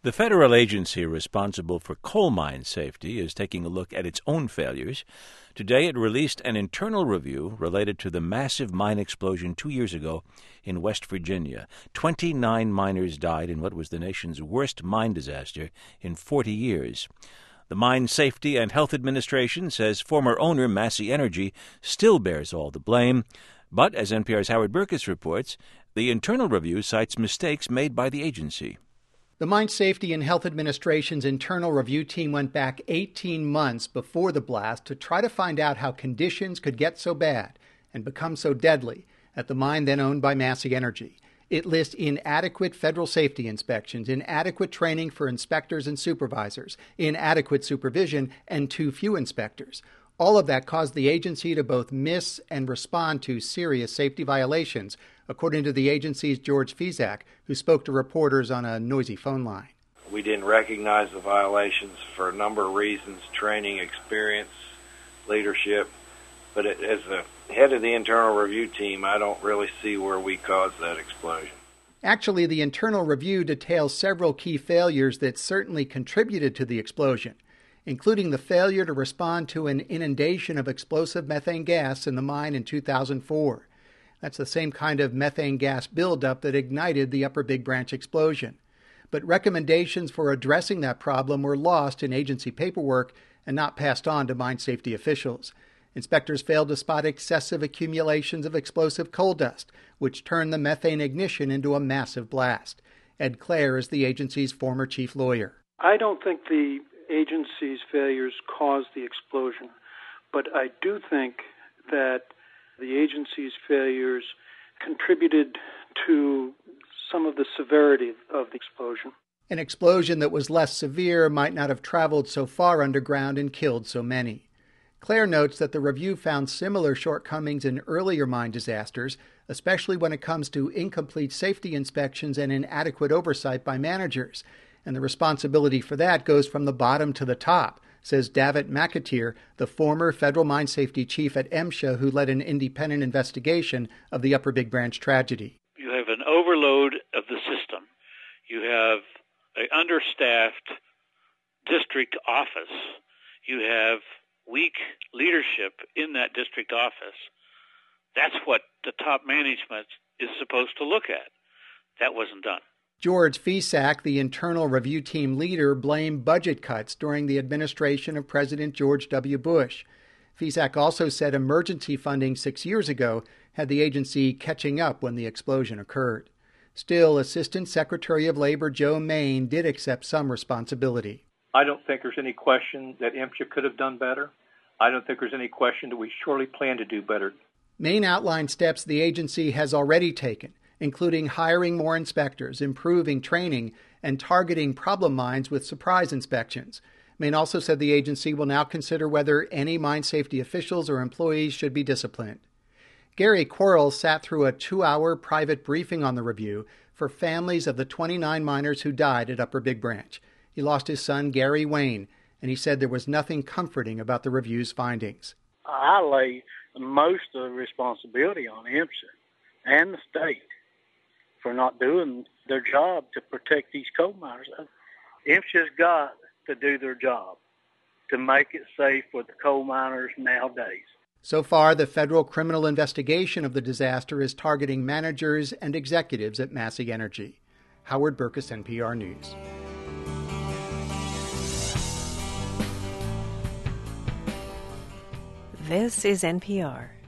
The federal agency responsible for coal mine safety is taking a look at its own failures. Today it released an internal review related to the massive mine explosion 2 years ago in West Virginia. 29 miners died in what was the nation's worst mine disaster in 40 years. The Mine Safety and Health Administration says former owner Massey Energy still bears all the blame. But, as NPR's Howard Burkus reports, the internal review cites mistakes made by the agency. The Mine Safety and Health Administration's internal review team went back 18 months before the blast to try to find out how conditions could get so bad and become so deadly at the mine then owned by Massey Energy. It lists inadequate federal safety inspections, inadequate training for inspectors and supervisors, inadequate supervision, and too few inspectors. All of that caused the agency to both miss and respond to serious safety violations, according to the agency's George Fesak, who spoke to reporters on a noisy phone line. We didn't recognize the violations for a number of reasons: training, experience, leadership. But as the head of the internal review team, I don't really see where we caused that explosion. Actually, the internal review details several key failures that certainly contributed to the explosion, including the failure to respond to an inundation of explosive methane gas in the mine in 2004. That's the same kind of methane gas buildup that ignited the Upper Big Branch explosion. But recommendations for addressing that problem were lost in agency paperwork and not passed on to mine safety officials. Inspectors failed to spot excessive accumulations of explosive coal dust, which turned the methane ignition into a massive blast. Ed Clare is the agency's former chief lawyer. I don't think the agency's failures caused the explosion, but I do think that the agency's failures contributed to some of the severity of the explosion. An explosion that was less severe might not have traveled so far underground and killed so many. Clare notes that the review found similar shortcomings in earlier mine disasters, especially when it comes to incomplete safety inspections and inadequate oversight by managers. And the responsibility for that goes from the bottom to the top, says Davitt McAteer, the former federal mine safety chief at MSHA who led an independent investigation of the Upper Big Branch tragedy. You have an overload of the system. You have an understaffed district office. You have weak leadership in that district office. That's what the top management is supposed to look at. That wasn't done. George Fesak, the internal review team leader, blamed budget cuts during the administration of President George W. Bush. Fesak also said emergency funding 6 years ago had the agency catching up when the explosion occurred. Still, Assistant Secretary of Labor Joe Main did accept some responsibility. I don't think there's any question that MSHA could have done better. I don't think there's any question that we surely plan to do better. Main outlined steps the agency has already taken, including hiring more inspectors, improving training, and targeting problem mines with surprise inspections. Main also said the agency will now consider whether any mine safety officials or employees should be disciplined. Gary Quarles sat through a 2-hour private briefing on the review for families of the 29 miners who died at Upper Big Branch. He lost his son, Gary Wayne, and he said there was nothing comforting about the review's findings. I lay most of the responsibility on MSHA and the state for not doing their job to protect these coal miners. MSHA's got to do their job to make it safe for the coal miners nowadays. So far, the federal criminal investigation of the disaster is targeting managers and executives at Massey Energy. Howard Burkus, NPR News. This is NPR.